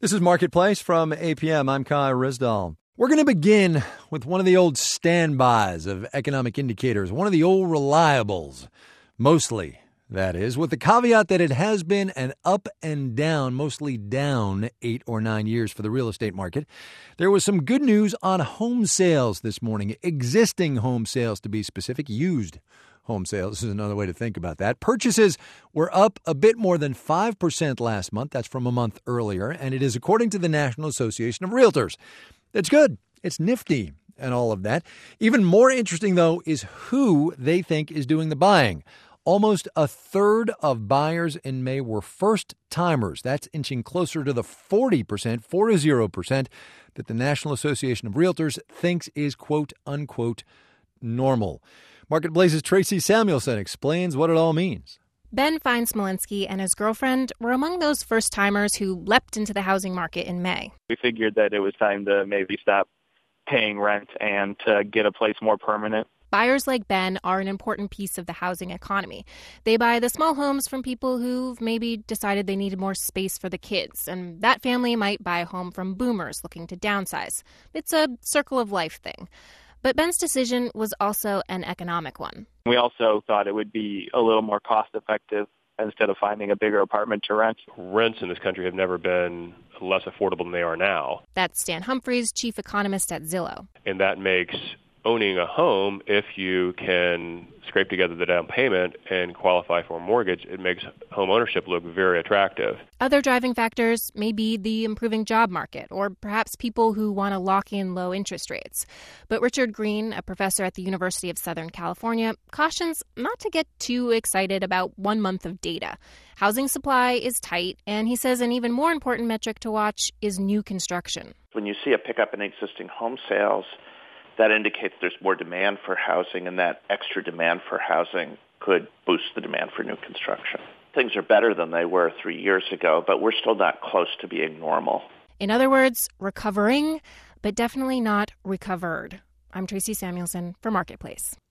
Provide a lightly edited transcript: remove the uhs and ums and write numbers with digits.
This is Marketplace from APM. I'm Kai Rizdal. We're going to begin with one of the old standbys of economic indicators, one of the old reliables, mostly, that is, with the caveat that it has been an up and down, mostly down 8 or 9 years for the real estate market. There was some good news on home sales this morning, existing home sales to be specific, used home sales is another way to think about that. Purchases were up a bit more than 5% last month. That's from a month earlier, and it is according to the National Association of Realtors. It's good. It's nifty and all of that. Even more interesting, though, is who they think is doing the buying. Almost a third of buyers in May were first-timers. That's inching closer to the 40% that the National Association of Realtors thinks is, quote, unquote, normal. Marketplace's Tracy Samuelson explains what it all means. Ben Fine-Smolinski and his girlfriend were among those first-timers who leapt into the housing market in May. We figured that it was time to maybe stop paying rent and to get a place more permanent. Buyers like Ben are an important piece of the housing economy. They buy the small homes from people who've maybe decided they needed more space for the kids, and that family might buy a home from boomers looking to downsize. It's a circle of life thing. But Ben's decision was also an economic one. We also thought it would be a little more cost-effective instead of finding a bigger apartment to rent. Rents in this country have never been less affordable than they are now. That's Stan Humphries, chief economist at Zillow. And that makes owning a home, if you can scrape together the down payment and qualify for a mortgage, it makes home ownership look very attractive. Other driving factors may be the improving job market, or perhaps people who want to lock in low interest rates. But Richard Green, a professor at the University of Southern California, cautions not to get too excited about 1 month of data. Housing supply is tight, and he says an even more important metric to watch is new construction. When you see a pickup in existing home sales, that indicates there's more demand for housing, and that extra demand for housing could boost the demand for new construction. Things are better than they were 3 years ago, but we're still not close to being normal. In other words, recovering, but definitely not recovered. I'm Tracy Samuelson for Marketplace.